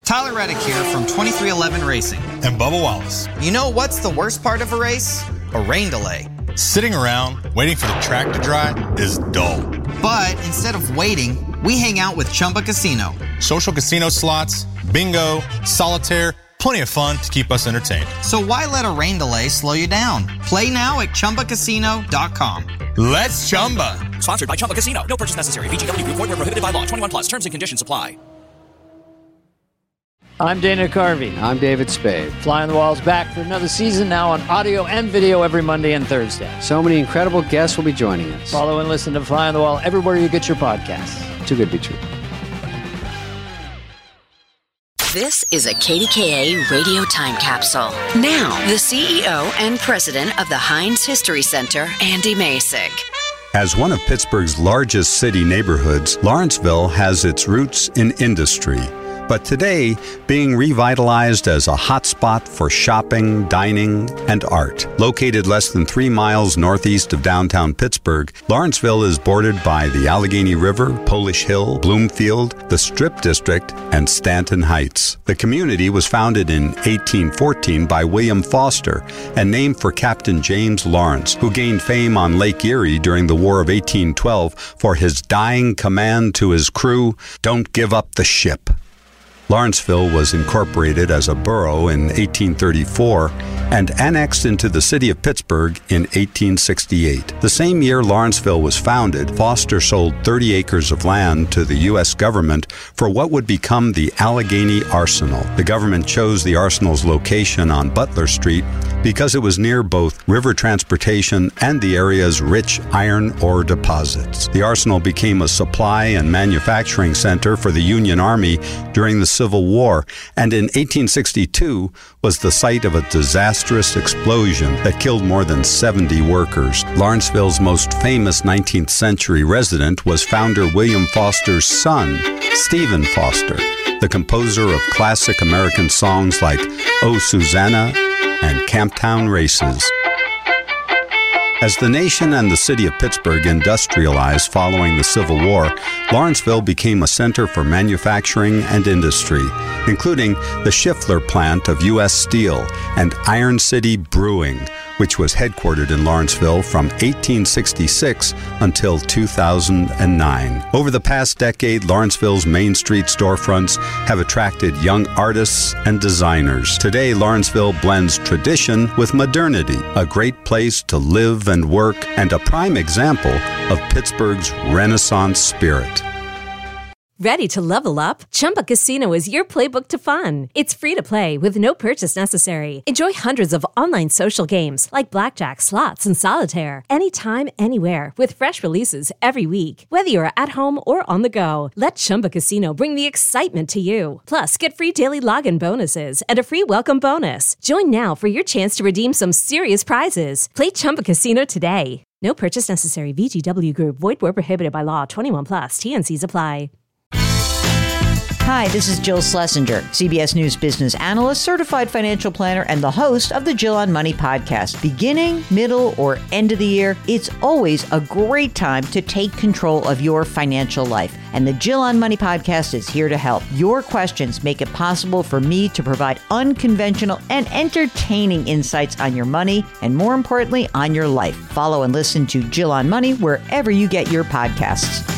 Tyler Reddick here from 2311 Racing. And Bubba Wallace. You know what's the worst part of a race? A rain delay. Sitting around waiting for the track to dry is dull. But instead of waiting, we hang out with Chumba Casino. Social casino slots, bingo, solitaire, plenty of fun to keep us entertained. So why let a rain delay slow you down? Play now at ChumbaCasino.com. Let's Chumba. Sponsored by Chumba Casino. No purchase necessary. VGW Group. Void where prohibited by law. 21 plus. Terms and conditions apply. I'm Dana Carvey. I'm David Spade. Fly on the Wall's back for another season now on audio and video every Monday and Thursday. So many incredible guests will be joining us. Follow and listen to Fly on the Wall everywhere you get your podcasts. Too good to be true. This is a KDKA radio time capsule. Now, the CEO and president of the Heinz History Center, Andy Masek. As one of Pittsburgh's largest city neighborhoods, Lawrenceville has its roots in industry. But today, being revitalized as a hotspot for shopping, dining, and art. Located less than 3 miles northeast of downtown Pittsburgh, Lawrenceville is bordered by the Allegheny River, Polish Hill, Bloomfield, the Strip District, and Stanton Heights. The community was founded in 1814 by William Foster and named for Captain James Lawrence, who gained fame on Lake Erie during the War of 1812 for his dying command to his crew, "Don't give up the ship." Lawrenceville was incorporated as a borough in 1834 and annexed into the city of Pittsburgh in 1868. The same year Lawrenceville was founded, Foster sold 30 acres of land to the U.S. government for what would become the Allegheny Arsenal. The government chose the arsenal's location on Butler Street because it was near both river transportation and the area's rich iron ore deposits. The arsenal became a supply and manufacturing center for the Union Army during the Civil War, and in 1862 was the site of a disastrous explosion that killed more than 70 workers. Lawrenceville's most famous 19th century resident was founder William Foster's son, Stephen Foster, the composer of classic American songs like "Oh Susanna" and "Camptown Races." As the nation and the city of Pittsburgh industrialized following the Civil War, Lawrenceville became a center for manufacturing and industry, including the Schiffler plant of U.S. Steel and Iron City Brewing, which was headquartered in Lawrenceville from 1866 until 2009. Over the past decade, Lawrenceville's Main Street storefronts have attracted young artists and designers. Today, Lawrenceville blends tradition with modernity, a great place to live and work, and a prime example of Pittsburgh's Renaissance spirit. Ready to level up? Chumba Casino is your playbook to fun. It's free to play with no purchase necessary. Enjoy hundreds of online social games like blackjack, slots, and solitaire anytime, anywhere with fresh releases every week. Whether you're at home or on the go, let Chumba Casino bring the excitement to you. Plus, get free daily login bonuses and a free welcome bonus. Join now for your chance to redeem some serious prizes. Play Chumba Casino today. No purchase necessary. VGW Group. Void where prohibited by law. 21 plus. T&Cs apply. Hi, this is Jill Schlesinger, CBS News business analyst, certified financial planner, and the host of the Jill on Money podcast. Beginning, middle, or end of the year, it's always a great time to take control of your financial life. And the Jill on Money podcast is here to help. Your questions make it possible for me to provide unconventional and entertaining insights on your money and, more importantly, on your life. Follow and listen to Jill on Money wherever you get your podcasts.